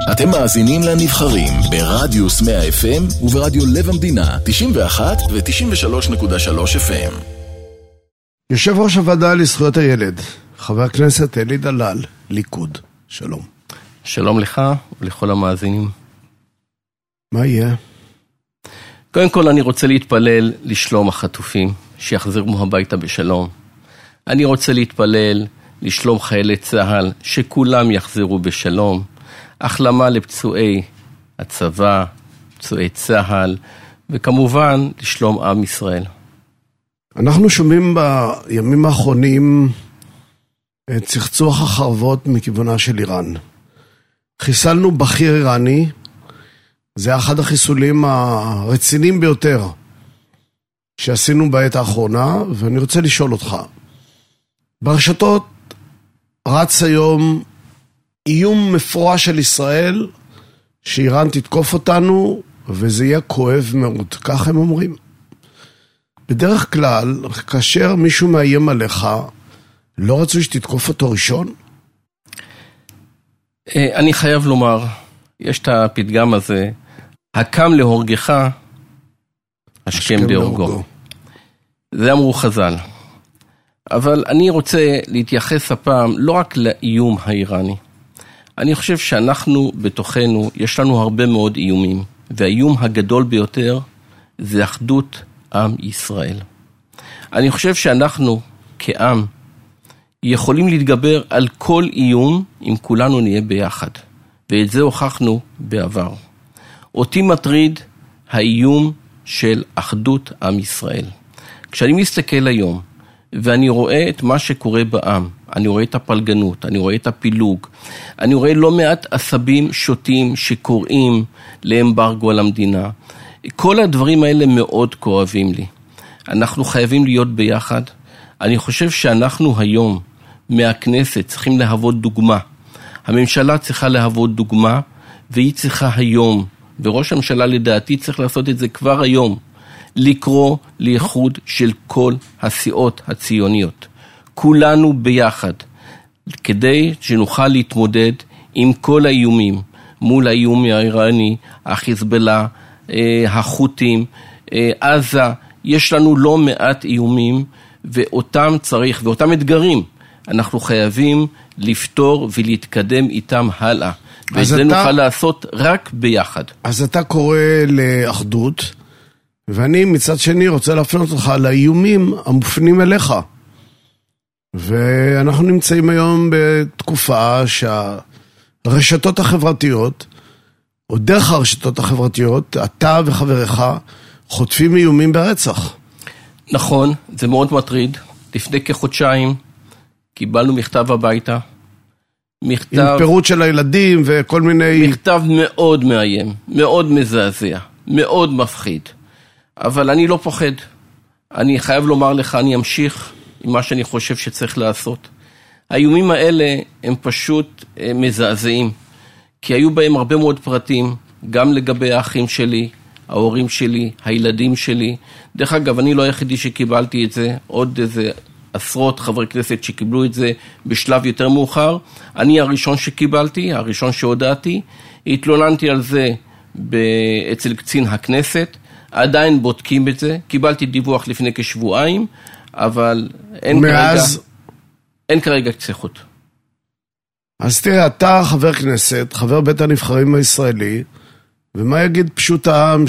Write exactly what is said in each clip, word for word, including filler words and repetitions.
אתם מאזינים לנבחרים ברדיוס מאה אף אם וברדיו לב המדינה תשעים ואחת ו-תשעים ושלוש נקודה שלוש אף אם. יושב ראש הוועדה לזכויות הילד, חבר הכנסת אלי דלל, ליכוד. שלום. שלום לך ולכל המאזינים. מה יהיה? קודם כל אני רוצה להתפלל לשלום החטופים, שיחזרו הביתה בשלום. אני רוצה להתפלל לשלום חיילי צה"ל, שכולם יחזרו בשלום. החלמה לפצועי הצבא, פצועי צה"ל, וכמובן לשלום עם ישראל. אנחנו שומעים בימים האחרונים את צחצוח החרבות מכיוונה של איראן. חיסלנו בכיר איראני, זה אחד החיסולים הרציניים ביותר שעשינו בעת האחרונה, ואני רוצה לשאול אותך. ברשתות רץ היום איום מפורש של ישראל שאיראן תתקוף אותנו וזה יהיה כואב מאוד, כך הם אומרים. בדרך כלל, כאשר מישהו מאיים עליך, לא רצו שתתקוף אותו ראשון? אני חייב לומר, יש את הפתגם הזה, הקם להורגך, השכם להורגו. זה אמרו חז"ל. אבל אני רוצה להתייחס הפעם לא רק לאיום האיראני. אני חושב שאנחנו בתוכנו, יש לנו הרבה מאוד איומים, והאיום הגדול ביותר זה אחדות עם ישראל. אני חושב שאנחנו כעם יכולים להתגבר על כל איום אם כולנו נהיה ביחד, ואת זה הוכחנו בעבר. אותי מטריד האיום של אחדות עם ישראל. כשאני מסתכל היום, ואני רואה את מה שקורה בעם, אני רואה את הפלגנות, אני רואה את הפילוג, אני רואה לא מעט עשבים שוטים שקוראים לאמברגו על המדינה. כל הדברים האלה מאוד כואבים לי. אנחנו חייבים להיות ביחד. אני חושב שאנחנו היום מהכנסת צריכים להוות דוגמה. הממשלה צריכה להוות דוגמה, והיא צריכה היום, וראש הממשלה לדעתי צריך לעשות את זה כבר היום, לקרוא לאיחוד של כל הסיעות הציוניות. כולנו ביחד, כדי שנוכל להתמודד עם כל האיומים, מול האיום האיראני, החיזבאללה, החות'ים, עזה. יש לנו לא מעט איומים, ואותם צריך, ואותם אתגרים, אנחנו חייבים לפתור ולהתקדם איתם הלאה. וזה אתה, נוכל לעשות רק ביחד. אז אתה קורא לאחדות, ואני מצד שני רוצה להפנות אותך לאיומים המופנים אליך. ואנחנו נמצאים היום בתקופה שהרשתות החברתיות, או דרך הרשתות החברתיות, אתה וחבריך חוטפים איומים ברצח. נכון, זה מאוד מטריד. לפני כחודשיים קיבלנו מכתב הביתה. מכתב, עם פירוט של הילדים וכל מיני... מכתב מאוד מאיים, מאוד מזעזע, מאוד מפחיד. אבל אני לא פוחד. אני חייב לומר לך, אני אמשיך עם מה שאני חושב שצריך לעשות. האיומים האלה הם פשוט מזעזעים, כי היו בהם הרבה מאוד פרטים, גם לגבי האחים שלי, ההורים שלי, הילדים שלי. דרך אגב, אני לא היחידי שקיבלתי את זה, עוד איזה עשרות חברי כנסת שקיבלו את זה בשלב יותר מאוחר. אני הראשון שקיבלתי, הראשון שהודעתי, התלוננתי על זה אצל קצין הכנסת, עדיין בודקים את זה, קיבלתי דיווח לפני כשבועיים, אבל אין מאז... כרגע, אין כרגע קציחות. אז תראה, אתה חבר כנסת, חבר בית הנבחרים הישראלי, ומה יגיד פשוט העם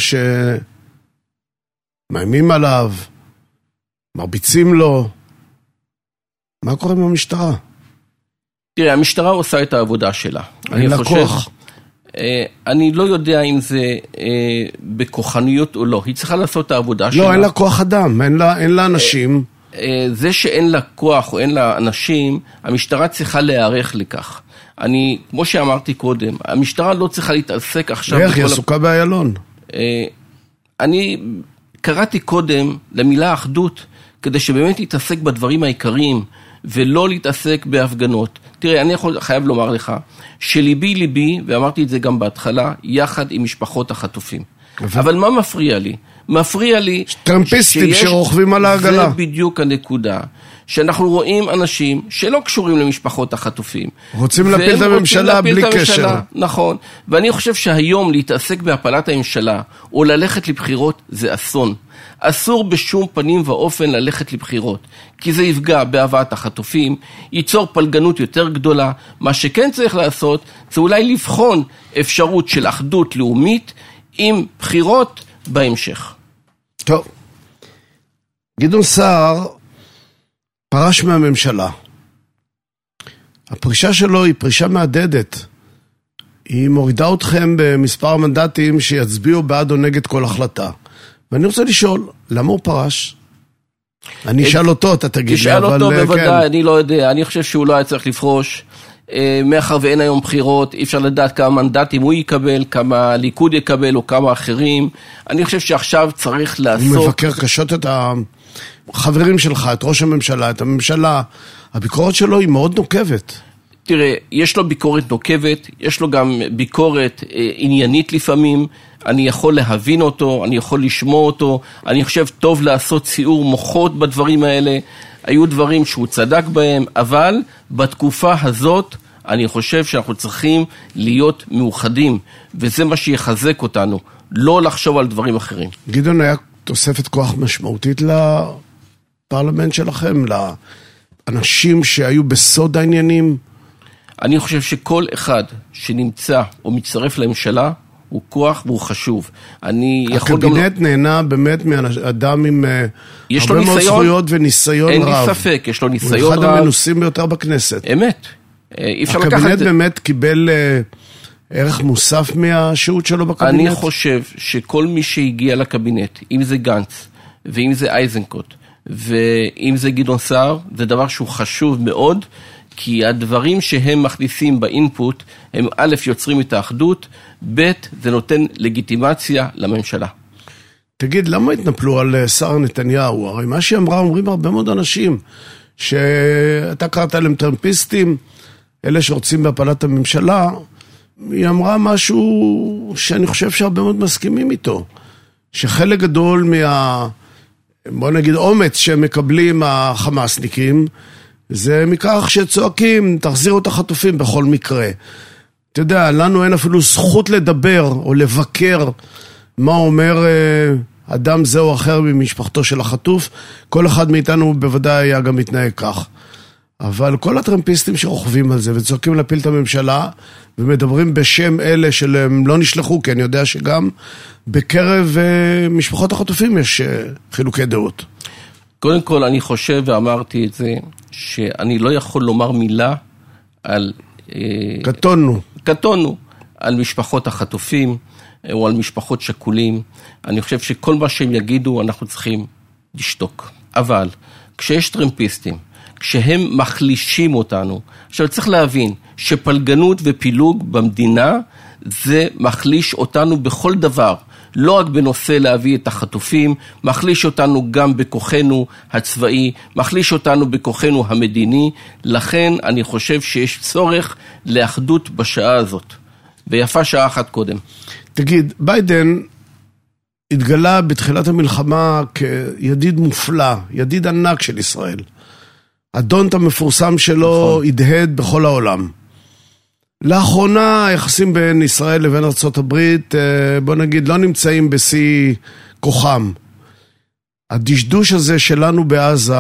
שמאיימים עליו, מרביצים לו? מה קורה עם המשטרה? תראה, המשטרה עושה את העבודה שלה. אין לה כוח. אני לא יודע אם זה בכוחניות או לא. היא צריכה לעשות את העבודה שלה. לא, אין לה כוח אדם, אין לה, אין לה אנשים. זה שאין לה כוח או אין לה אנשים, המשטרה צריכה להיערך לכך. אני, כמו שאמרתי קודם, המשטרה לא צריכה להתעסק עכשיו... איך, היא עסוקה באיילון. אני קראתי קודם למילה אחדות, כדי שבאמת להתעסק בדברים העיקריים, ולא להתעסק בהפגנות. תראה, אני יכול, חייב לומר לך, שליבי ליבי, ואמרתי את זה גם בהתחלה, יחד עם משפחות החטופים. אבל מה מפריע לי? מפריע לי... טרמפיסטים שרוכבים על העגלה. זה בדיוק הנקודה. שאנחנו רואים אנשים שלא קשורים למשפחות החטופים. רוצים להפיל את הממשלה בלי קשר. נכון. ואני חושב שהיום להתעסק בהפלת הממשלה, או ללכת לבחירות, זה אסון. אסור בשום פנים ואופן ללכת לבחירות, כי זה יפגע בהבאת החטופים, ייצור פלגנות יותר גדולה. מה שכן צריך לעשות, זה אולי לבחון אפשרות של אחדות לאומית, עם בחירות בהמשך. טוב. גדעון סער פרש מהממשלה. הפרישה שלו היא פרישה מעדדת. היא מורידה אתכם במספר המנדטים שיצביעו בעד או נגד כל החלטה. ואני רוצה לשאול, למה הוא פרש? אני אשאל אותו, אתה תגיד לי. תשאל אותו בוודאי, אני לא יודע. אני חושב שהוא לא היה צריך לפרוש. מאחר ואין היום בחירות, אי אפשר לדעת כמה מנדטים הוא יקבל, כמה ליכוד יקבל או כמה אחרים. אני חושב שעכשיו צריך לעשות... הוא מבקר קשות את החברים שלך, את ראש הממשלה, את הממשלה. הביקורת שלו היא מאוד נוקבת. תראה, יש לו ביקורת נוקבת, יש לו גם ביקורת אה, עניינית לפעמים. אני יכול להבין אותו, אני יכול לשמוע אותו. אני חושב טוב לעשות ציור מוחות בדברים האלה. היו דברים שהוא צדק בהם, אבל בתקופה הזאת אני חושב שאנחנו צריכים להיות מאוחדים, וזה מה שיחזק אותנו, לא לחשוב על דברים אחרים. גדעון, היה תוספת כוח משמעותית לפרלמנט שלכם, לאנשים שהיו בסוד העניינים? אני חושב שכל אחד שנמצא או מצטרף לממשלה, הוא כוח והוא חשוב. אני יכול גם... הקבינט נהנה באמת מאדם עם הרבה מאוד זכויות וניסיון רב. אין לי ספק, יש לו ניסיון רב. הוא אחד המנוסים ביותר בכנסת. אמת. הקבינט באמת קיבל ערך מוסף מהשהות שלו בקבינט? אני חושב שכל מי שהגיע לקבינט, אם זה גנץ, ואם זה אייזנקוט, ואם זה גדעון סער, זה דבר שהוא חשוב מאוד, כי הדברים שהם מכניסים באינפוט, הם א' יוצרים את האחדות, ב' זה נותן לגיטימציה לממשלה. תגיד, למה התנפלו על שר נתניהו? הרי מה שאמרה, אומרים הרבה מאוד אנשים, שאתה קראת להם טרמפיסטים, אלה שרוצים בהפלת הממשלה, היא אמרה משהו שאני חושב שהרבה מאוד מסכימים איתו, שחלק גדול מה, בוא נגיד, אומץ שהם מקבלים החמאסניקים, זה מכך שצועקים, תחזירו את החטופים בכל מקרה. אתה יודע, לנו אין אפילו זכות לדבר או לבקר מה אומר אדם זה או אחר ממשפחתו של החטוף. כל אחד מאיתנו בוודאי היה גם מתנהג כך. אבל כל הטרמפיסטים שרוכבים על זה וצועקים להפיל את הממשלה ומדברים בשם אלה שהם לא נשלחו, כי אני יודע שגם בקרב משפחות החטופים יש חילוקי דעות. קודם כל אני חושב ואמרתי את זה, שאני לא יכול לומר מילה על... קטונו. קטונו, על משפחות החטופים או על משפחות שכולים. אני חושב שכל מה שהם יגידו אנחנו צריכים לשתוק. אבל כשיש טרמפיסטים, כשהם מחלישים אותנו, עכשיו צריך להבין שפלגנות ופילוג במדינה זה מחליש אותנו בכל דבר. לא רק בנושא להביא את החטופים, מחליש אותנו גם בכוחנו הצבאי, מחליש אותנו בכוחנו המדיני, לכן אני חושב שיש צורך לאחדות בשעה הזאת, ויפה שעה אחת קודם. תגיד, ביידן התגלה בתחילת המלחמה כידיד מופלא, ידיד ענק של ישראל. הדונט המפורסם שלו נכון. הדהד בכל העולם. לאחרונה היחסים בין ישראל לבין ארצות הברית, בוא נגיד, לא נמצאים בשיא כוחם. הדשדוש הזה שלנו בעזה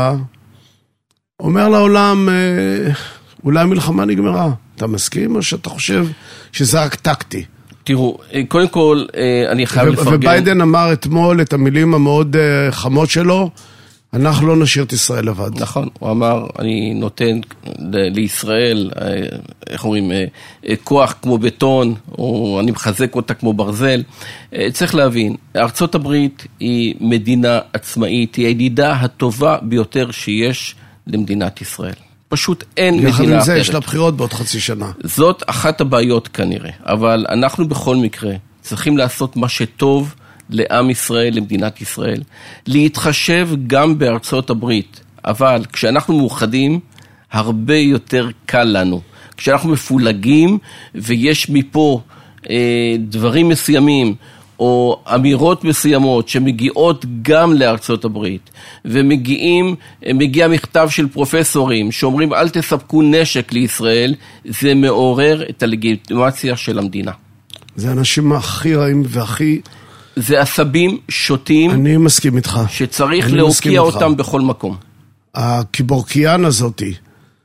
אומר לעולם, אולי המלחמה נגמרה. אתה מסכים או שאתה חושב שזה רק טקטי? תראו, קודם כל אני חייב לפרגן. וביידן אמר אתמול את המילים המאוד חמות שלו, אנחנו לא נשאיר את ישראל לבד. נכון, הוא אמר, אני נותן לישראל, איך אומרים, כוח כמו בטון, או אני מחזק אותה כמו ברזל. צריך להבין, ארצות הברית היא מדינה עצמאית, היא הידידה הטובה ביותר שיש למדינת ישראל. פשוט אין מדינה אחרת. יחד עם זה יש לה בחירות בעוד חצי שנה. זאת אחת הבעיות כנראה, אבל אנחנו בכל מקרה צריכים לעשות מה שטוב, לעם ישראל, למדינת ישראל, להתחשב גם בארצות הברית, אבל כשאנחנו מאוחדים, הרבה יותר קל לנו. כשאנחנו מפולגים, ויש מפה אה, דברים מסוימים, או אמירות מסוימות שמגיעות גם לארצות הברית, ומגיעים, מגיע מכתב של פרופסורים שאומרים אל תספקו נשק לישראל, זה מעורר את הלגיטימציה של המדינה. זה אנשים הכי רעים והכי... זה עשבים שוטים. אני מסכים איתך. שצריך להוקיע אותם בכל מקום. הקיבורקיאן הזאתי,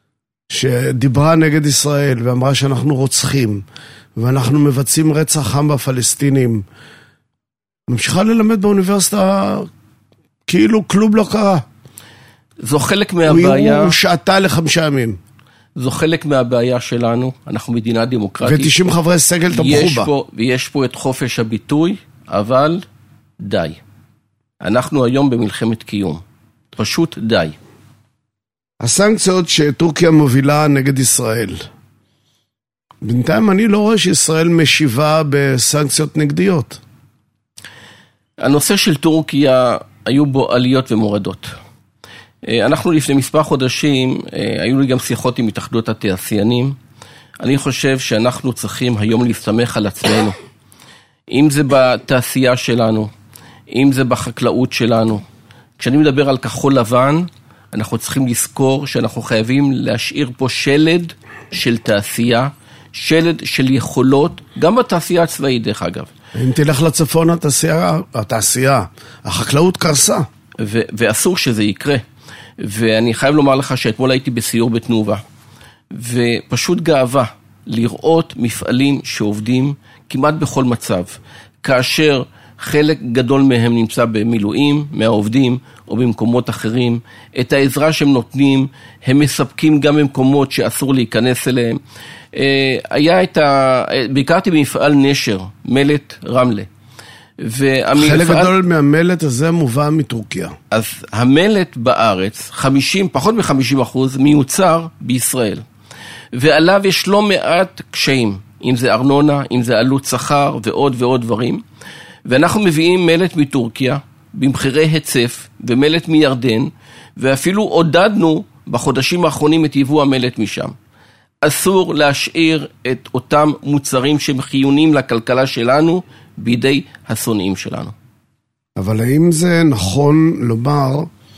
שדיברה נגד ישראל ואמרה שאנחנו רוצחים, ואנחנו מבצעים רצח עם בפלסטינים, ממשיכה ללמד באוניברסיטה כאילו כלום לא קרה. זו חלק מהבעיה. הוא שעתה לחמישה ימים. זו חלק מהבעיה שלנו, אנחנו מדינה דמוקרטית. ו-תשעים חברי סגל תמכו בה. פה, ויש פה את חופש הביטוי, אבל די. אנחנו היום במלחמת קיום. פשוט די. הסנקציות שטורקיה מובילה נגד ישראל. בינתיים אני לא רואה שישראל משיבה בסנקציות נגדיות. הנושא של טורקיה היו בו עליות ומורדות. אנחנו לפני מספר חודשים, היו לי גם שיחות עם התאחדות התעשיינים. אני חושב שאנחנו צריכים היום להסתמך על עצמנו. אם זה בתעשייה שלנו, אם זה בחקלאות שלנו. כשאני מדבר על כחול לבן, אנחנו צריכים לזכור שאנחנו חייבים להשאיר פה שלד של תעשייה, שלד של יכולות, גם בתעשייה הצבאית דרך אגב. אם תלך לצפון התעשייה, התעשייה, החקלאות קרסה. ו- ואסור שזה יקרה. ואני חייב לומר לך שאתמול הייתי בסיור בתנובה, ופשוט גאווה לראות מפעלים שעובדים כמעט בכל מצב, כאשר חלק גדול מהם נמצא במילואים, מהעובדים או במקומות אחרים, את העזרה שהם נותנים, הם מספקים גם במקומות שאסור להיכנס אליהם. היה את ה... ביקרתי במפעל נשר, מלט רמלה. והמפעל... חלק גדול מהמלט הזה מובא מטורקיה. אז המלט בארץ, חמישים, פחות מ-חמישים אחוז, מיוצר בישראל. ועליו יש לא מעט קשיים, אם זה ארנונה, אם זה עלות שכר ועוד ועוד דברים. ואנחנו מביאים מלט מטורקיה, במחירי היצף, ומלט מירדן, ואפילו עודדנו בחודשים האחרונים את יבוא המלט משם. אסור להשאיר את אותם מוצרים שהם חיוניים לכלכלה שלנו, בידי השונאים שלנו. אבל האם זה נכון לומר,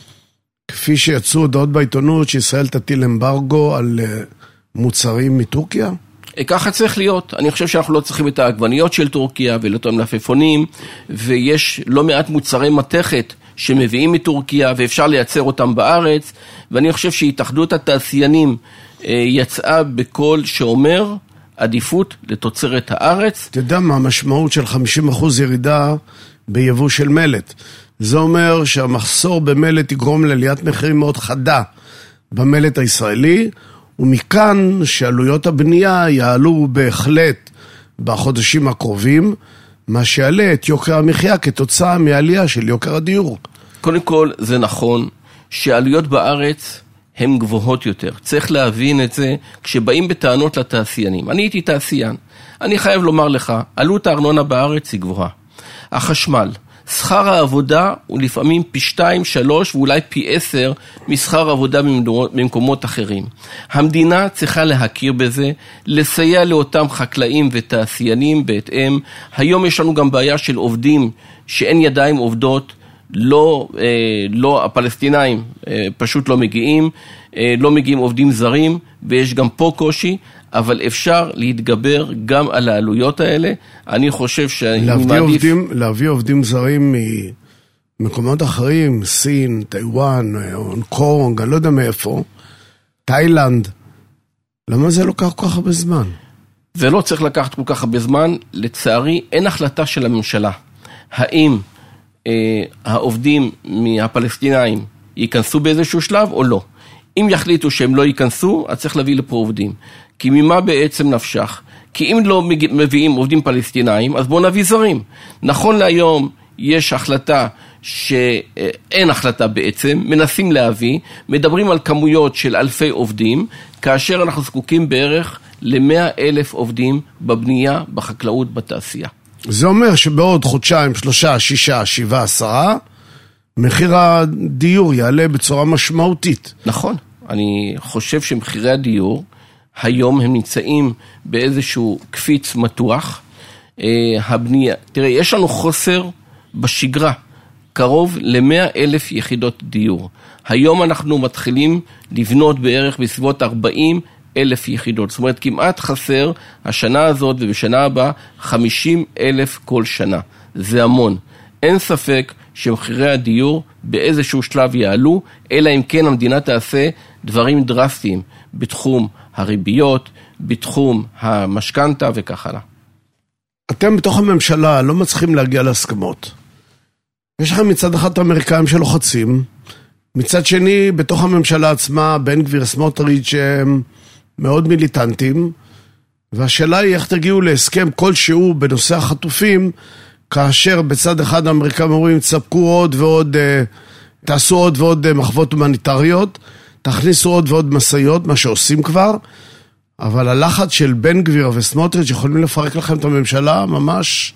כפי שיצאו הודעות בעיתונות, שישראל תטיל אמברגו על מוצרים מטורקיה? ככה צריך להיות. אני חושב שאנחנו לא צריכים את העגבניות של טורקיה, ולא את המלפפונים, ויש לא מעט מוצרי מתכת שמביאים מטורקיה, ואפשר לייצר אותם בארץ, ואני חושב שהתאחדות התעשיינים יצאה בקול שאומר, עדיפות לתוצרת הארץ. אתה יודע מה המשמעות של חמישים אחוז ירידה ביבוא של מלט? זה אומר שהמחסור במלט יגרום לעליית מחירים מאוד חדה במלט הישראלי, ומכאן שעלויות הבנייה יעלו בהחלט בחודשים הקרובים, מה שיעלה את יוקר המחיה כתוצאה מעלייה של יוקר הדיור. קודם כל זה נכון שעלויות בארץ הן גבוהות יותר. צריך להבין את זה כשבאים בטענות לתעשיינים. אני הייתי תעשיין. אני חייב לומר לך, עלות הארנונה בארץ היא גבוהה. החשמל, שכר העבודה הוא לפעמים פי שתיים, שלוש ואולי פי עשר משכר העבודה במקומות אחרים. המדינה צריכה להכיר בזה, לסייע לאותם חקלאים ותעשיינים בהתאם. היום יש לנו גם בעיה של עובדים שאין ידיים עובדות, לא, לא, הפלסטינאים פשוט לא מגיעים, לא מגיעים עובדים זרים, ויש גם פה קושי, אבל אפשר להתגבר גם על העלויות האלה. אני חושב שאני מעדיף... עובדים, להביא עובדים זרים ממקומות אחרים, סין, טיואן, הונג קונג, אני לא יודע מאיפה, תאילנד, למה זה לוקח כל כך הרבה זמן? זה לא צריך לקחת כל כך הרבה זמן, לצערי אין החלטה של הממשלה. האם העובדים מהפלסטינאים ייכנסו באיזשהו שלב או לא. אם יחליטו שהם לא ייכנסו, אז צריך להביא לפה עובדים. כי ממה בעצם נפשך? כי אם לא מביאים עובדים פלסטינאים, אז בואו נביא זרים. נכון להיום יש החלטה שאין החלטה בעצם, מנסים להביא, מדברים על כמויות של אלפי עובדים, כאשר אנחנו זקוקים בערך ל-מאה אלף עובדים בבנייה, בחקלאות, בתעשייה. זה אומר שבעוד חודשיים, שלושה, שישה, שבעה, עשרה, מחיר הדיור יעלה בצורה משמעותית. נכון. אני חושב שמחירי הדיור, היום הם נמצאים באיזשהו קפיץ מתוח. הבנייה. תראה, יש לנו חוסר בשגרה, קרוב ל-מאה אלף יחידות דיור. היום אנחנו מתחילים לבנות בערך בסביבות ארבעים אלף יחידות. זאת אומרת, כמעט חסר השנה הזאת ובשנה הבאה חמישים אלף כל שנה. זה המון. אין ספק שמחירי הדיור באיזשהו שלב יעלו, אלא אם כן המדינה תעשה דברים דרסטיים בתחום הריביות, בתחום המשכנתה וכך הלאה. אתם בתוך הממשלה לא מצליחים להגיע להסכמות. יש לכם מצד אחד האמריקאים שלוחצים, מצד שני בתוך הממשלה עצמה בן גביר סמוטריץ' הם מאוד מיליטנטים, והשאלה היא איך תגיעו להסכם כלשהו בנושא החטופים, כאשר בצד אחד האמריקאים אומרים תספקו עוד ועוד, תעשו עוד ועוד מחוות הומניטריות, תכניסו עוד ועוד מסעיות, מה שעושים כבר, אבל הלחץ של בן גביר וסמוטריץ' יכולים לפרק לכם את הממשלה ממש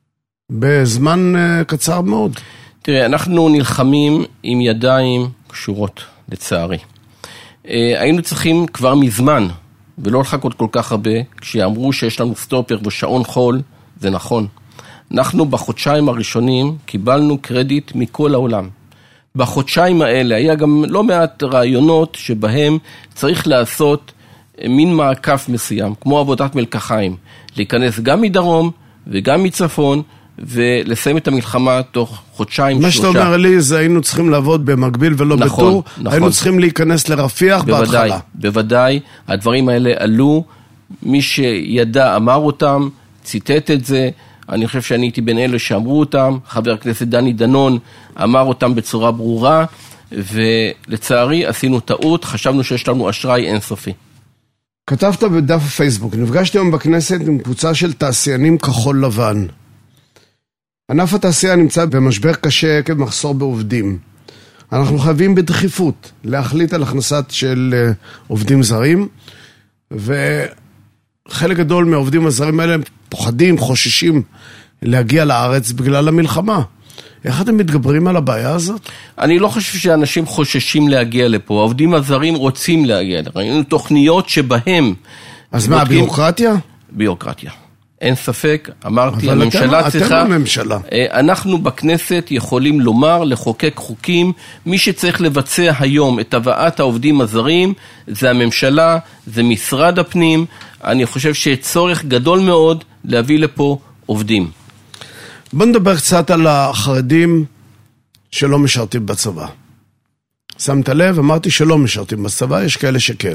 בזמן קצר מאוד. תראה, אנחנו נלחמים עם ידיים קשורות, לצערי. היינו צריכים כבר מזמן, ולא לחכות כל כך הרבה, כשאמרו שיש לנו סטופר ושעון חול, זה נכון. אנחנו בחודשיים הראשונים קיבלנו קרדיט מכל העולם. בחודשיים האלה היה גם לא מעט רעיונות שבהם צריך לעשות מין מעקף מסוים, כמו עבודת מלקחיים, להיכנס גם מדרום וגם מצפון, ולסיים את המלחמה תוך חודשיים, מה שלושה. מה שאתה אומר לי זה היינו צריכים לעבוד במקביל ולא נכון, בטור, נכון. היינו צריכים להיכנס לרפיח בוודאי, בהתחלה. בוודאי, הדברים האלה עלו, מי שידע אמר אותם, ציטט את זה, אני חושב שאני הייתי בין אלה שאמרו אותם, חבר הכנסת דני דנון אמר אותם בצורה ברורה, ולצערי עשינו טעות, חשבנו שיש לנו אשראי אינסופי. כתבת בדף הפייסבוק, נפגשתי היום בכנסת עם קבוצה של תעשיינים כחול לבן. ענף התעשייה נמצא במשבר קשה עקב מחסור בעובדים. אנחנו חייבים בדחיפות להחליט על הכנסת של עובדים זרים, וחלק גדול מהעובדים הזרים האלה פוחדים, חוששים להגיע לארץ בגלל המלחמה. איך אתם מתגברים על הבעיה הזאת? אני לא חושב שאנשים חוששים להגיע לפה, העובדים הזרים רוצים להגיע לפה, ראינו תוכניות שבהם... אז מה, ביורוקרטיה? ביורוקרטיה. אין ספק, אמרתי, אבל הממשלה אתם, צריכה... אתם הממשלה. אנחנו בכנסת יכולים לומר, לחוקק חוקים, מי שצריך לבצע היום את הבאת העובדים הזרים, זה הממשלה, זה משרד הפנים, אני חושב שצורך גדול מאוד להביא לפה עובדים. בוא נדבר קצת על החרדים שלא משרתים בצבא. שמת לב, אמרתי שלא משרתים בצבא, יש כאלה שכן.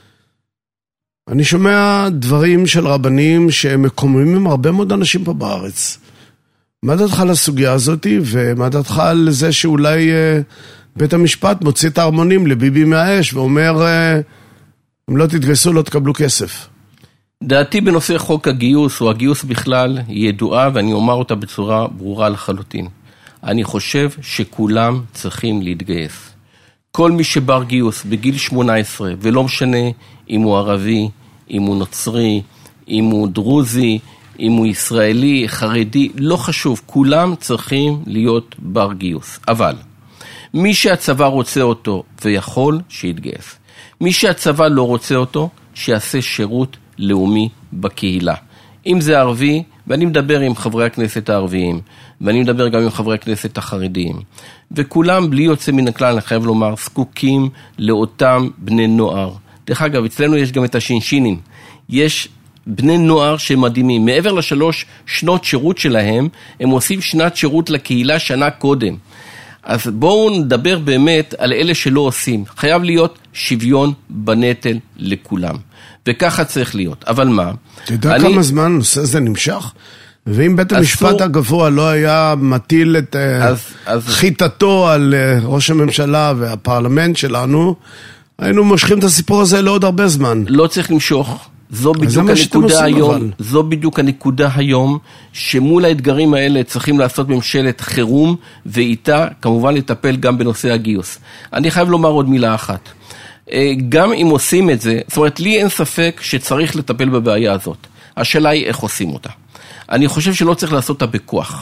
אני שומע דברים של רבנים שמקוממים הרבה מאוד אנשים פה בארץ. מה דעתך על הסוגיה הזאת, ומה דעתך על זה שאולי אה, בית המשפט מוציא את ההרמונים לביבי מהאש, ואומר, אה, אם לא תתגייסו לא תקבלו כסף. דעתי בנושא חוק הגיוס, או הגיוס בכלל, היא ידועה, ואני אומר אותה בצורה ברורה לחלוטין. אני חושב שכולם צריכים להתגייס. כל מי שבר גיוס בגיל שמונה עשרה, ולא משנה אם הוא ערבי, אם הוא נוצרי, אם הוא דרוזי, אם הוא ישראלי, חרדי, לא חשוב, כולם צריכים להיות בר גיוס. אבל מי שהצבא רוצה אותו ויכול, שיתגייס. מי שהצבא לא רוצה אותו, שיעשה שירות לאומי בקהילה. אם זה ערבי, ואני מדבר עם חברי הכנסת הערביים, ואני מדבר גם עם חברי הכנסת החרדיים, וכולם בלי יוצא מן הכלל, אני חייב לומר, זקוקים לאותם בני נוער. דרך אגב, אצלנו יש גם את השינשינים. יש בני נוער שמדהימים. מעבר לשלוש שנות שירות שלהם, הם עושים שנת שירות לקהילה שנה קודם. אז בואו נדבר באמת על אלה שלא עושים. חייב להיות שוויון בנטל לכולם. וככה צריך להיות. אבל מה? אתה יודע אני... כמה זמן נושא זה נמשך? ואם בית המשפט אסור... הגבוה לא היה מטיל את אז, אז... חיטתו על ראש הממשלה והפרלמנט שלנו, היינו מושכים את הסיפור הזה לעוד הרבה זמן. לא צריך למשוך. זו בדיוק הנקודה היום, אבל. זו בדיוק הנקודה היום, שמול האתגרים האלה צריכים לעשות ממשלת חירום, ואיתה כמובן לטפל גם בנושא הגיוס. אני חייב לומר עוד מילה אחת. גם אם עושים את זה, זאת אומרת, לי אין ספק שצריך לטפל בבעיה הזאת. השאלה היא איך עושים אותה. אני חושב שלא צריך לעשות אותה בכוח.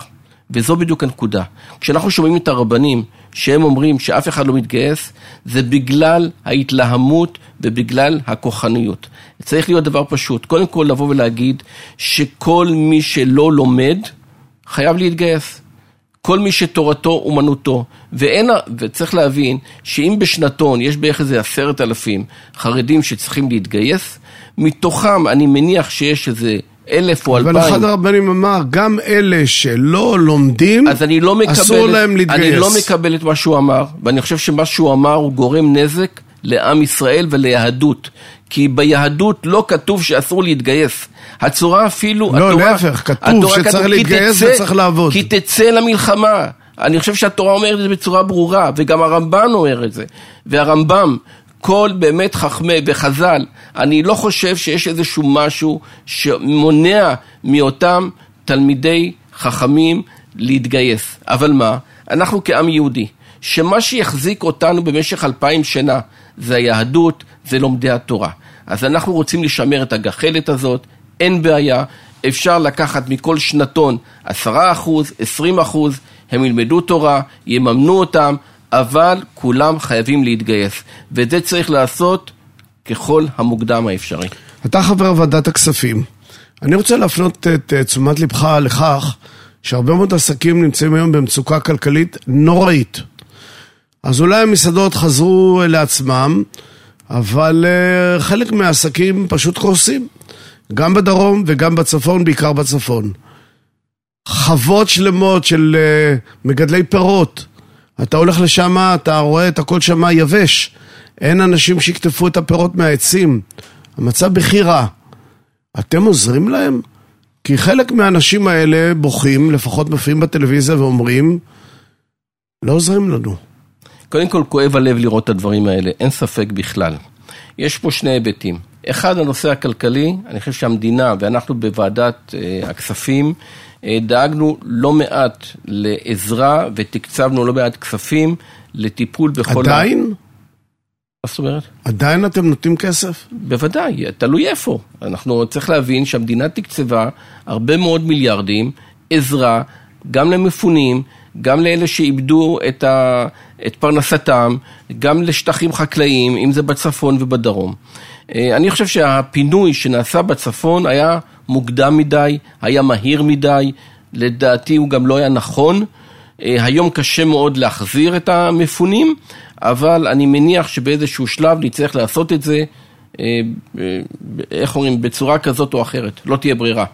וזו בדיוק הנקודה. כשאנחנו שומעים את הרבנים שהם אומרים שאף אחד לא מתגייס, זה בגלל ההתלהמות ובגלל הכוחניות. צריך להיות דבר פשוט. קודם כל לבוא ולהגיד שכל מי שלא לומד חייב להתגייס. כל מי שתורתו אומנותו, ואין, וצריך להבין שאם בשנתון יש בערך איזה עשרת אלפים חרדים שצריכים להתגייס, מתוכם אני מניח שיש איזה אלף או אלפיים. אבל אחד הרבנים אמר, גם אלה שלא לומדים, אז אני לא מקבל, אסור להם להתגייס. אני לא מקבל את מה שהוא אמר, ואני חושב שמה שהוא אמר הוא גורם נזק לעם ישראל וליהדות. כי ביהדות לא כתוב שאסור להתגייס. הצורה אפילו... לא, התורה, להפך, כתוב שצריך כתוב, להתגייס תצא, וצריך לעבוד. כי תצא למלחמה. אני חושב שהתורה אומרת את זה בצורה ברורה, וגם הרמב"ן אומר את זה. והרמב"ם, כל באמת חכמי וחז"ל, אני לא חושב שיש איזשהו משהו שמונע מאותם תלמידי חכמים להתגייס. אבל מה? אנחנו כעם יהודי, שמה שיחזיק אותנו במשך אלפיים שנה, זה היהדות, זה לומדי התורה. אז אנחנו רוצים לשמר את הגחלת הזאת, אין בעיה, אפשר לקחת מכל שנתון עשרה אחוז, עשרים אחוז, הם ילמדו תורה, יממנו אותם, אבל כולם חייבים להתגייס. ואת זה צריך לעשות ככל המוקדם האפשרי. אתה חבר ועדת הכספים. אני רוצה להפנות את תשומת לבך לכך, שהרבה מאוד עסקים נמצאים היום במצוקה כלכלית נוראית. אז אולי המסעדות חזרו לעצמם, אבל uh, חלק מהעסקים פשוט קורסים. גם בדרום וגם בצפון, בעיקר בצפון. חוות שלמות של uh, מגדלי פירות. אתה הולך לשם, אתה רואה את הכל שם יבש. אין אנשים שיקטפו את הפירות מהעצים. המצב בכי רע. אתם עוזרים להם? כי חלק מהאנשים האלה בוכים, לפחות מופיעים בטלוויזיה ואומרים, לא עוזרים לנו. קודם כל כואב הלב לראות את הדברים האלה, אין ספק בכלל. יש פה שני היבטים. אחד, הנושא הכלכלי, אני חושב שהמדינה ואנחנו בוועדת אה, הכספים, אה, דאגנו לא מעט לעזרה ותקצבנו לא מעט כספים לטיפול בכל... עדיין? מה זאת אומרת? עדיין אתם נותנים כסף? בוודאי, תלוי איפה. אנחנו צריך להבין שהמדינה תקצבה הרבה מאוד מיליארדים, עזרה, גם למפונים, גם לאלה שאיבדו את, ה, את פרנסתם, גם לשטחים חקלאיים, אם זה בצפון ובדרום. אני חושב שהפינוי שנעשה בצפון היה מוקדם מדי, היה מהיר מדי, לדעתי הוא גם לא היה נכון. היום קשה מאוד להחזיר את המפונים, אבל אני מניח שבאיזשהו שלב נצטרך לעשות את זה, איך אומרים, בצורה כזאת או אחרת, לא תהיה ברירה.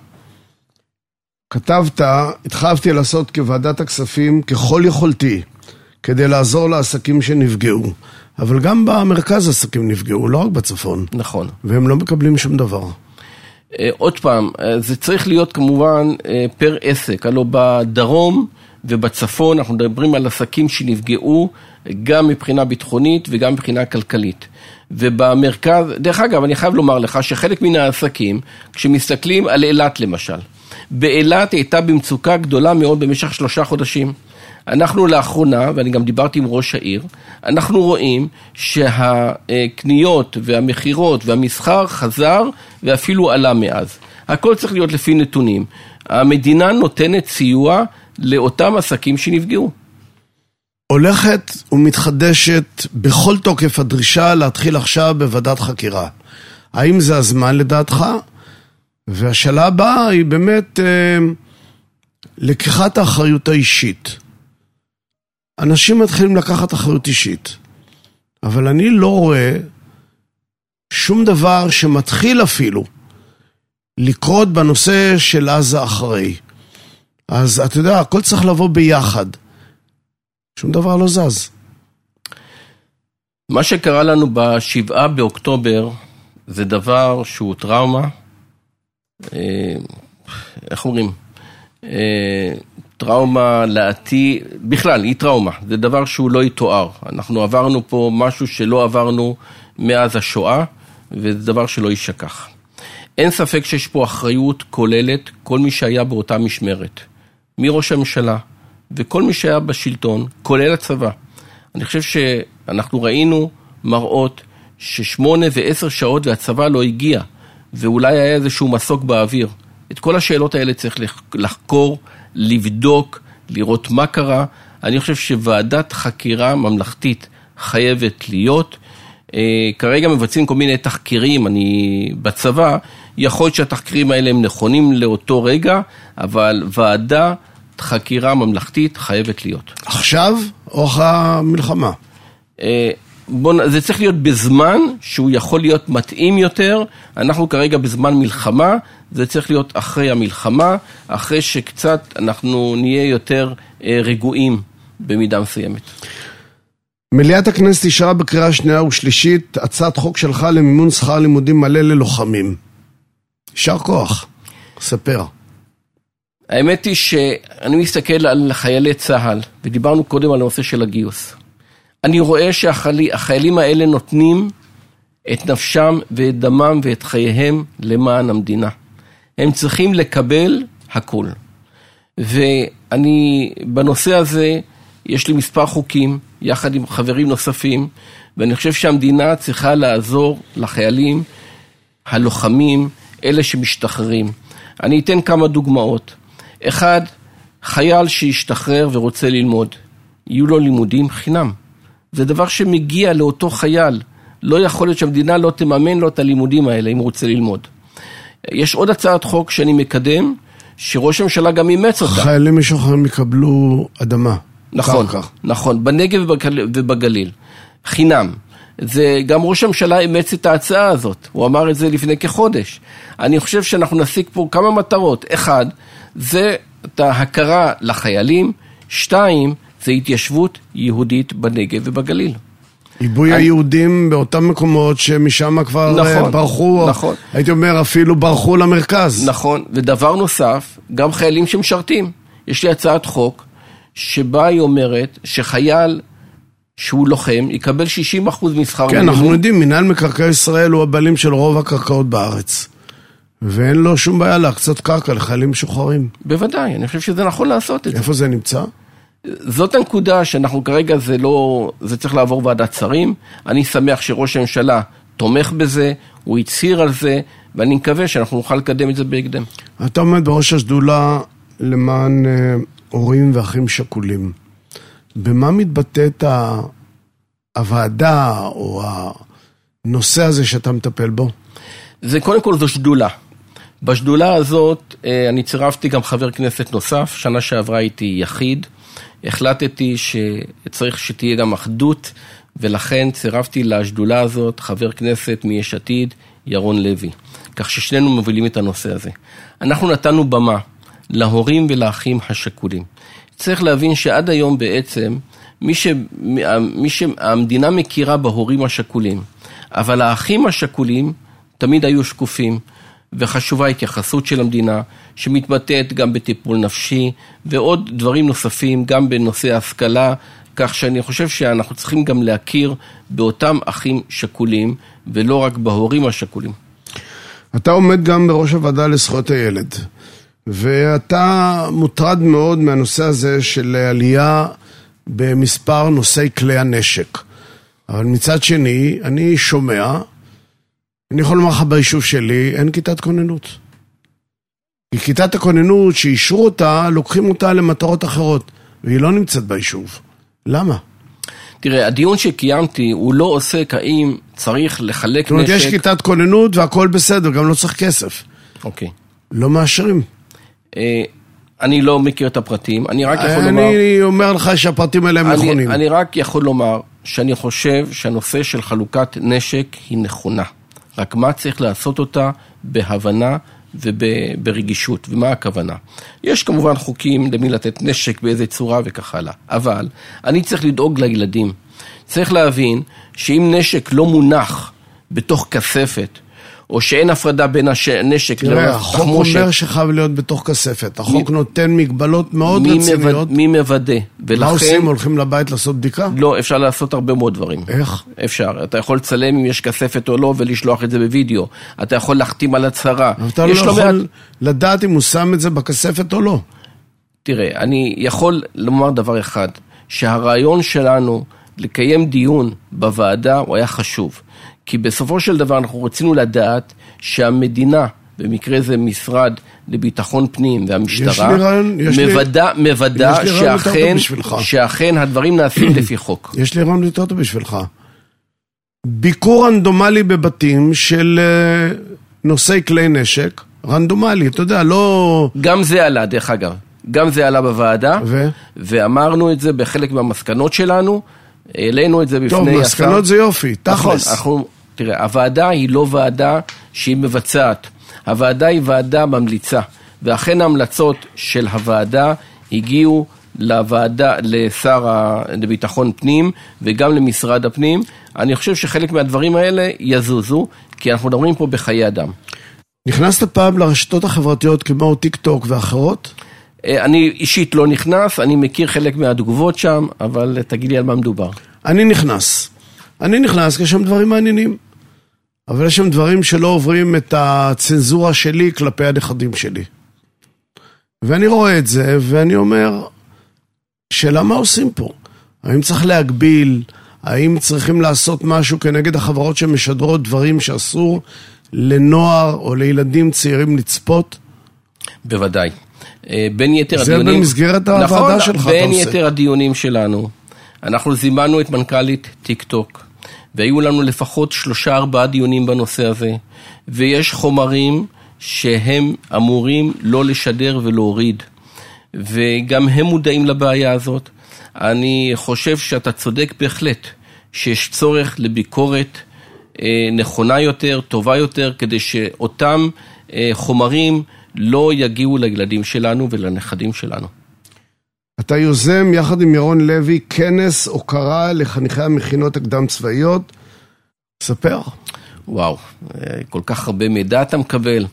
כתבת, התחייבתי לעשות כוועדת הכספים ככל יכולתי, כדי לעזור לעסקים שנפגעו. אבל גם במרכז עסקים נפגעו, לא רק בצפון. נכון. והם לא מקבלים שום דבר. עוד פעם, זה צריך להיות כמובן פר עסק. הלוא בדרום ובצפון אנחנו מדברים על עסקים שנפגעו גם מבחינה ביטחונית וגם מבחינה כלכלית. ובמרכז, דרך אגב, אני חייב לומר לך שחלק מן העסקים, כשמסתכלים על אילת למשל, באילת הייתה במצוקה גדולה מאוד במשך שלושה חודשים. אנחנו לאחרונה, ואני גם דיברתי עם ראש העיר, אנחנו רואים שהקניות והמחירות והמסחר חזר ואפילו עלה מאז. הכל צריך להיות לפי נתונים. המדינה נותנת סיוע לאותם עסקים שנפגעו. הולכת ומתחדשת בכל תוקף הדרישה להתחיל עכשיו בוועדת חקירה. האם זה הזמן לדעתך? והשאלה הבאה היא באמת אה, לקיחת האחריות האישית. אנשים מתחילים לקחת אחריות אישית, אבל אני לא רואה שום דבר שמתחיל אפילו לקרות בנושא של עזה אחרי. אז אתה יודע, הכל צריך לבוא ביחד. שום דבר לא זז. מה שקרה לנו בשבעה באוקטובר זה דבר שהוא טראומה. איך אומרים? טראומה לעתיד, בכלל היא טראומה, זה דבר שהוא לא יתואר. אנחנו עברנו פה משהו שלא עברנו מאז השואה, וזה דבר שלא יישכח. אין ספק שיש פה אחריות כוללת, כל מי שהיה באותה משמרת, מראש הממשלה, וכל מי שהיה בשלטון, כולל הצבא. אני חושב שאנחנו ראינו מראות ששמונה ועשר שעות והצבא לא הגיע, ואולי היה איזשהו מסוק באוויר. את כל השאלות האלה צריך לחקור, לבדוק, לראות מה קרה. אני חושב שוועדת חקירה ממלכתית חייבת להיות. כרגע מבצעים כל מיני תחקירים, אני בצבא, יכול להיות שהתחקירים האלה הם נכונים לאותו רגע, אבל ועדה חקירה ממלכתית חייבת להיות. עכשיו או המלחמה? בוא, זה צריך להיות בזמן שהוא יכול להיות מתאים יותר. אנחנו כרגע בזמן מלחמה, זה צריך להיות אחרי המלחמה, אחרי שקצת אנחנו נהיה יותר רגועים במידה מסוימת. מליאת הכנסת אישרה בקריאה שנייה ושלישית הצעת חוק שלך למימון שכר לימודים מלא ללוחמים. יישר כוח, ספר. האמת היא שאני מסתכל על חיילי צה"ל, ודיברנו קודם על הנושא של הגיוס. אני רואה שהחיילים האלה נותנים את נפשם ואת דמם ואת חייהם למען המדינה. הם צריכים לקבל הכל. ואני בנושא הזה, יש לי מספר חוקים, יחד עם חברים נוספים, ואני חושב שהמדינה צריכה לעזור לחיילים, הלוחמים, אלה שמשתחררים. אני אתן כמה דוגמאות. אחד, חייל שישתחרר ורוצה ללמוד, יהיו לו לימודים חינם. זה דבר שמגיע לאותו חייל. לא יכול להיות שהמדינה לא תממן לו את הלימודים האלה אם הוא רוצה ללמוד. יש עוד הצעת חוק שאני מקדם, שראש הממשלה גם אימץ אותה. חיילים משוחררים יקבלו אדמה. נכון, נכון, בנגב ובגליל. חינם. זה גם ראש הממשלה אימץ את ההצעה הזאת. הוא אמר את זה לפני כחודש. אני חושב שאנחנו נשיג פה כמה מטרות. אחד, זה את ההכרה לחיילים. שתיים, זה התיישבות יהודית בנגב ובגליל. עיבוי אני... היהודים באותם מקומות שמשם כבר נכון, ברחו, נכון. הייתי אומר אפילו ברחו למרכז. נכון, ודבר נוסף, גם חיילים שמשרתים. יש לי הצעת חוק שבה היא אומרת שחייל שהוא לוחם יקבל שישים אחוז משכר כן, מינימום. אנחנו יודעים, מינהל מקרקעי ישראל הוא הבעלים של רוב הקרקעות בארץ. ואין לו שום בעיה להקצות קרקע לחיילים משוחררים. בוודאי, אני חושב שזה נכון לעשות את זה. איפה זה נמצא? זאת הנקודה שאנחנו כרגע זה לא, זה צריך לעבור ועדת שרים. אני שמח שראש הממשלה תומך בזה, הוא הצהיר על זה, ואני מקווה שאנחנו נוכל לקדם את זה בהקדם. אתה עומד בראש השדולה למען הורים ואחים שכולים. במה מתבטאת הוועדה או הנושא הזה שאתה מטפל בו? זה קודם כל זו שדולה. בשדולה הזאת אני צירפתי גם חבר כנסת נוסף, שנה שעברה הייתי יחיד, החלטתי שצריך שתהיה גם אחדות, ולכן צירפתי לשדולה הזאת חבר כנסת מיש עתיד, ירון לוי, כך ששנינו מובילים את הנושא הזה. אנחנו נתנו במה להורים ולאחים השכולים. צריך להבין שעד היום בעצם, מי ש... מי שהמדינה מכירה בהורים השכולים, אבל האחים השכולים תמיד היו שקופים, וחשובה התייחסות של המדינה, שמתבטאת גם בטיפול נפשי, ועוד דברים נוספים, גם בנושא ההשכלה, כך שאני חושב שאנחנו צריכים גם להכיר באותם אחים שכולים, ולא רק בהורים השכולים. אתה עומד גם בראש הוועדה לזכויות הילד, ואתה מוטרד מאוד מהנושא הזה של עלייה במספר נושאי כלי הנשק. אבל מצד שני, אני שומע, אני יכול לומר לך ביישוב שלי, אין כיתת כוננות. כי כיתת הכוננות שאישרו אותה, לוקחים אותה למטרות אחרות, והיא לא נמצאת ביישוב. למה? תראה, הדיון שקיימתי, הוא לא עוסק האם צריך לחלק זאת אומרת, נשק. יש כיתת כוננות והכל בסדר, גם לא צריך כסף. אוקיי. לא מאשרים. אה, אני לא מכיר את הפרטים, אני רק יכול אני לומר... אני אומר לך שהפרטים האלה הם אני, נכונים. אני רק יכול לומר שאני חושב שהנושא של חלוקת נשק היא נכונה. רק מה צריך לעשות אותה בהבנה וברגישות, ומה הכוונה. יש כמובן חוקים למי לתת נשק באיזה צורה וכך הלאה, אבל אני צריך לדאוג לילדים. צריך להבין שאם נשק לא מונח בתוך כספת, או שאין הפרדה בין הנשק תראה, החוק אומר שחייב להיות בתוך כספת. החוק מ... נותן מגבלות מאוד מי רציניות. מבד... מי מוודא? ולכן... מה עושים? הולכים לבית לעשות בדיקה? לא, אפשר לעשות הרבה מאוד דברים. איך? אפשר. אתה יכול לצלם אם יש כספת או לא, ולשלוח את זה בווידאו. אתה יכול להחתים על הצהרה. אתה לא יכול מעט... לדעת אם הוא שם את זה בכספת או לא. תראה, אני יכול לומר דבר אחד, שהרעיון שלנו לקיים דיון בוועדה הוא היה חשוב. כי בסופו של דבר אנחנו רצינו לדעת שהמדינה במקרה זה משרד לביטחון פנים והמשטרה, יש לי רעיון, יש מבדה, לי, מבדה יש לי רעיון שאכן, שאכן הדברים נעשים לפי חוק. יש לי רעיון יותר טוב בשבילך. ביקור רנדומלי בבתים של נושאי כלי נשק, רנדומלי, אתה יודע, לא... גם זה עלה, דרך אגב. גם זה עלה בוועדה, ו? ואמרנו את זה בחלק מהמסקנות שלנו, העלינו את זה בפני טוב, השר. מסקנות זה יופי, תכלס. אנחנו, תראה, הוועדה היא לא ועדה שהיא מבצעת, הוועדה היא ועדה ממליצה, ואכן ההמלצות של הוועדה הגיעו לוועדה, לשר לביטחון פנים, וגם למשרד הפנים. אני חושב שחלק מהדברים האלה יזוזו, כי אנחנו מדברים פה בחיי אדם. נכנסת פעם לרשתות החברתיות כמו טיק טוק ואחרות? אני אישית לא נכנס, אני מכיר חלק מהתגובות שם, אבל תגיד לי על מה מדובר. אני נכנס. אני נכנס כי יש שם דברים מעניינים. אבל יש שם דברים שלא עוברים את הצנזורה שלי כלפי הנכדים שלי. ואני רואה את זה, ואני אומר, שאלה מה עושים פה? האם צריך להגביל? האם צריכים לעשות משהו כנגד החברות שמשדרות דברים שאסור לנוער או לילדים צעירים לצפות? בוודאי. בין יתר זה הדיונים... במסגרת הוועדה נכון, שלך, בין יתר הדיונים שלנו, אנחנו זימנו את מנכ"לית טיק טוק, והיו לנו לפחות שלושה ארבעה דיונים בנושא הזה, ויש חומרים שהם אמורים לא לשדר ולהוריד, וגם הם מודעים לבעיה הזאת. אני חושב שאתה צודק בהחלט, שיש צורך לביקורת נכונה יותר, טובה יותר, כדי שאותם חומרים לא יגיעו לילדים שלנו ולנכדים שלנו. אתה יוזם יחד עם ירון לוי כנס הוקרה לחניכי המכינות הקדם צבאיות. ספר. וואו, כל כך הרבה מידע אתה מקבל.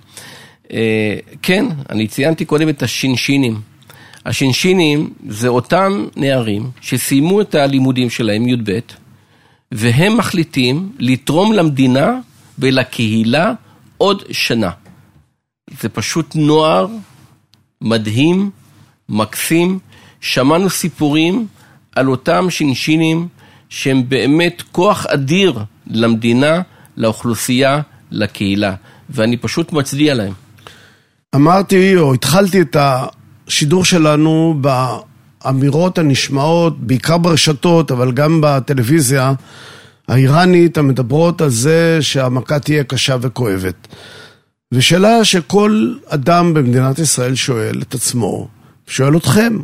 כן, אני ציינתי קודם את השינשינים. השינשינים זה אותם נערים שסיימו את הלימודים שלהם י"ב, והם מחליטים לתרום למדינה ולקהילה עוד שנה. זה פשוט נוער מדהים, מקסים. שמענו סיפורים על אותם שינשינים שהם באמת כוח אדיר למדינה, לאוכלוסייה, לקהילה, ואני פשוט מצדיע להם. אמרתי או התחלתי את השידור שלנו באמירות הנשמעות, בעיקר ברשתות, אבל גם בטלוויזיה האיראנית, המדברות על זה שהמכה תהיה קשה וכואבת. ושאלה שכל אדם במדינת ישראל שואל את עצמו, שואל אתכם,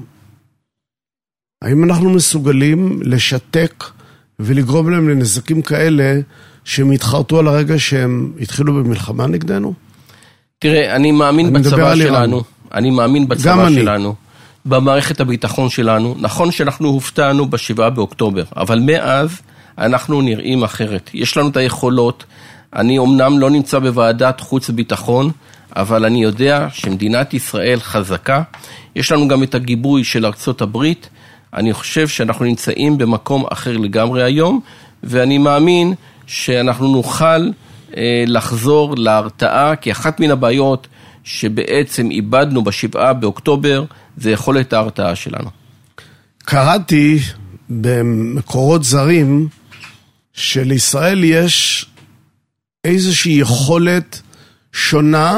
האם אנחנו מסוגלים לשתק ולגרום להם לנזקים כאלה שהם התחרטו על הרגע שהם התחילו במלחמה נגדנו? תראה, אני מאמין אני בצבא שלנו, אני מאמין בצבא שלנו, אני. במערכת הביטחון שלנו. נכון שאנחנו הופתענו בשבעה באוקטובר, אבל מאז אנחנו נראים אחרת. יש לנו את היכולות. אני אומנם לא נמצא בוועדת חוץ וביטחון, אבל אני יודע שמדינת ישראל חזקה. יש לנו גם את הגיבוי של ארצות הברית. אני חושב שאנחנו נמצאים במקום אחר לגמרי היום, ואני מאמין שאנחנו נוכל אה, לחזור להרתעה, כי אחת מן הבעיות שבעצם איבדנו בשבעה באוקטובר, זה יכולת ההרתעה שלנו. קראתי במקורות זרים, שלישראל יש איזושהי יכולת שונה,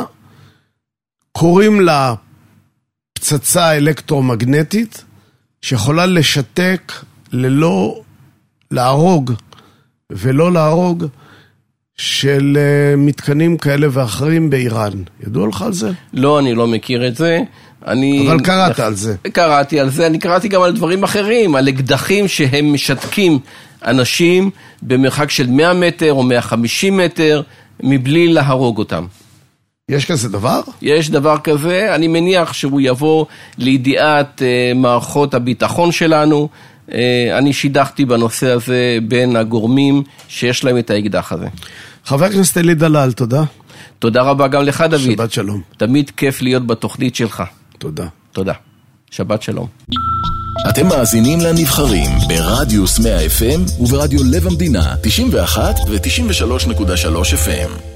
קוראים לה פצצה אלקטרומגנטית, שיכולה לשתק ללא להרוג ולא להרוג של מתקנים כאלה ואחרים באיראן. ידוע לך על זה? לא, אני לא מכיר את זה. אני... אבל קראת על זה. קראתי על זה, אני קראתי גם על דברים אחרים, על אקדחים שהם משתקים אנשים במרחק של מאה מטר או מאה וחמישים מטר, מבלי להרוג אותם. יש כזה דבר? יש דבר כזה, אני מניח שהוא יבוא לידיעת uh, מערכות הביטחון שלנו. uh, אני שידחתי בנושא הזה בין הגורמים שיש להם את האקדח הזה. חבר הכנסת אלי דלל, תודה. תודה רבה גם לך דוד. שבת שלום. תמיד כיף להיות בתוכנית שלך. תודה. תודה. שבת שלום. אתם מאזינים לנבחרים ברדיוס מאה אף אם וברדיו לב המדינה תשעים ואחת ו-תשעים ושלוש נקודה שלוש אף אם.